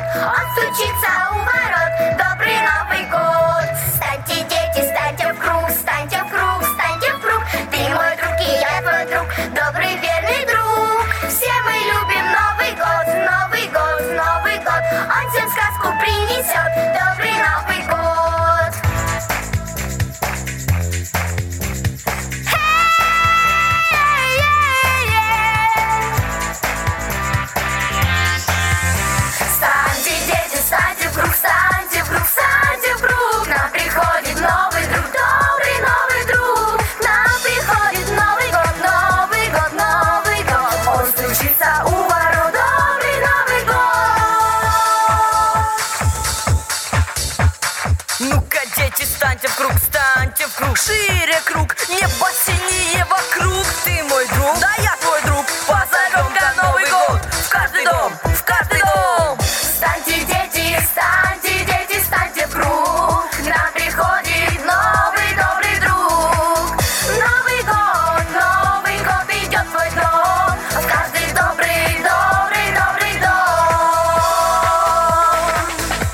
Он стучится у ворот. Добрый Новый год. Станьте, дети, станьте в круг, станьте в круг, станьте в круг. Ты мой друг, и я твой друг, добрый верный друг. Все мы любим Новый год, Новый год, Новый год. Он всем сказку принесет. Добрый Новый год. Станьте, дети, станьте в круг, станьте в круг, станьте в круг. К нам приходит новый друг, добрый новый друг. К нам приходит Новый год, Новый год, Новый год. Он стучится у ворот, добрый Новый год. Ну-ка, дети, станьте в круг, шире круг, небо синее вокруг. Ты мой друг, да я твой друг. Позовем-ка Новый год в каждый дом, в каждый дом. Станьте, дети, станьте в круг. К нам приходит новый добрый друг. Новый год идет в твой дом. В каждый добрый, добрый, добрый дом.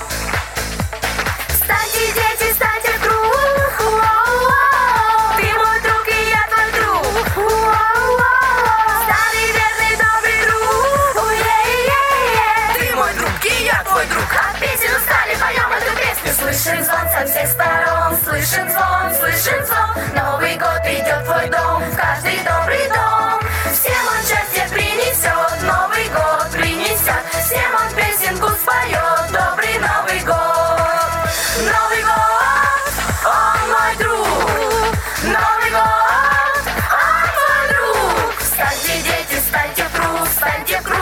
Станьте, дети, станьте в круг. Уоу-уоу. Ты мой друг, и я твой друг. Уоу-уоу. Старый верный добрый друг. Уе-е-е. Ты мой друг, и я твой друг. От песен устали, поем эту песню. Слышим звон со всех сторон. Слышим звон, слышим звон. Новый год идет в твой дом. В каждый добрый дом. Всем он счастье принесет. Новый год принесет. Всем он песенку споет. Добрый Новый год. Новый год, он мой друг. Новый год, он мой друг. Станьте, дети, станьте в круг, станьте в круг.